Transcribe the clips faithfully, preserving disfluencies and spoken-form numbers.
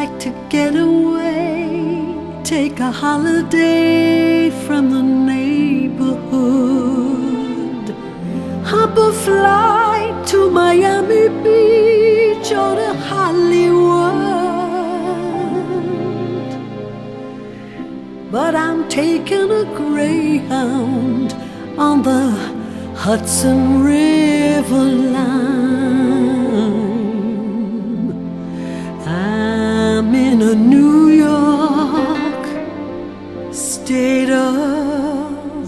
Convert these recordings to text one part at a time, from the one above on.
like to get away, take a holiday from the neighborhood, hop a flight to Miami Beach or to Hollywood. But I'm taking a Greyhound on the Hudson River line. I'm in a New York state of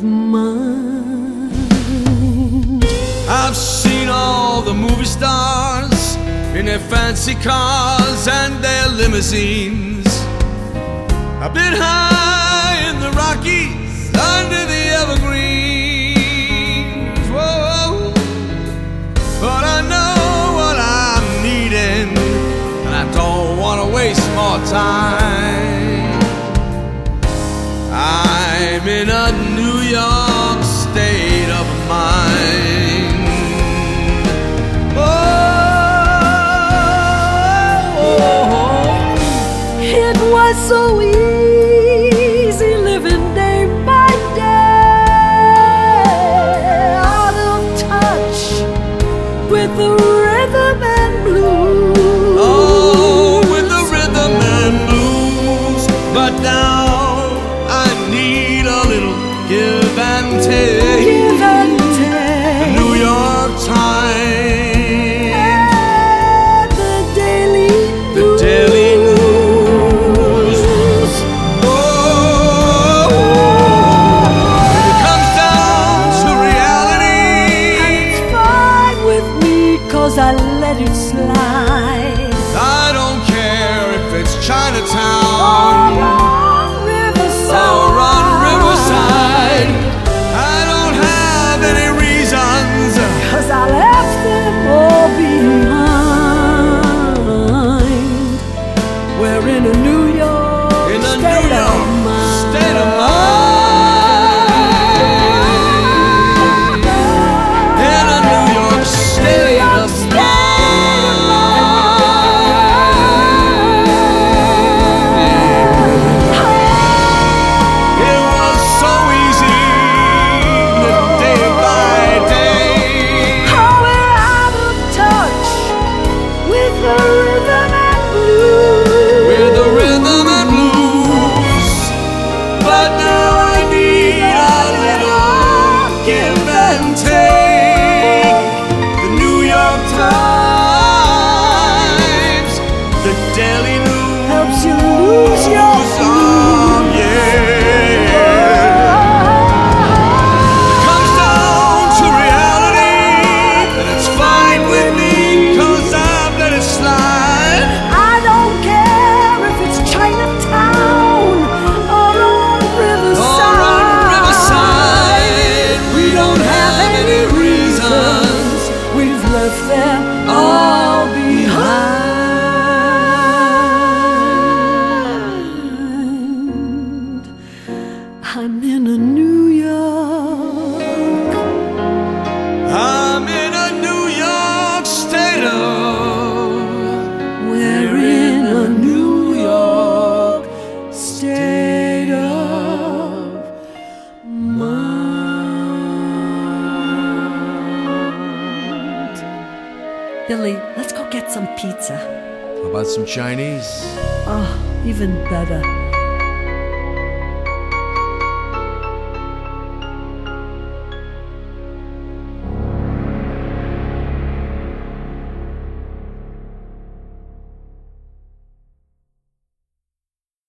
mind. I've seen all the movie stars in their fancy cars and their limousines. I've been high in the Rockies under the evergreens. Whoa, but I know what I'm needing, and I don't want to waste more time. I'm in a New York state of mind. Oh, oh, oh. It was so easy living day by day, out of touch with the rhythm and blues. Oh, with the rhythm and blues. But now I need a little give and take. Give and take. The New York Times And the Daily The News. Daily News. Oh, when it comes down to reality, And it's fine with me, 'cause I let it slide. I don't care if it's Or Chinatown on Riverside. or on Riverside. I don't have any reasons. 'Cause I left them all behind. We're in a New York In a state New of York mind. state of mind. In a New York state of mind. It was so easy, day by day. How we're out of touch with the rhythm and blues. With the rhythm and blues. But now I need a little give and take. The New York Times, the Daily News Helps you lose your song, yeah. Comes down to reality, and it's fine with me, 'cause I've let it slide. I don't care if it's Chinatown or on Riverside. Or on Riverside, we don't have any reasons. We've left them all behind. I'm in a New York. I'm in a New York state of. We're in a New York state of mind. Billy, let's go get some pizza. How about some Chinese? Oh, even better.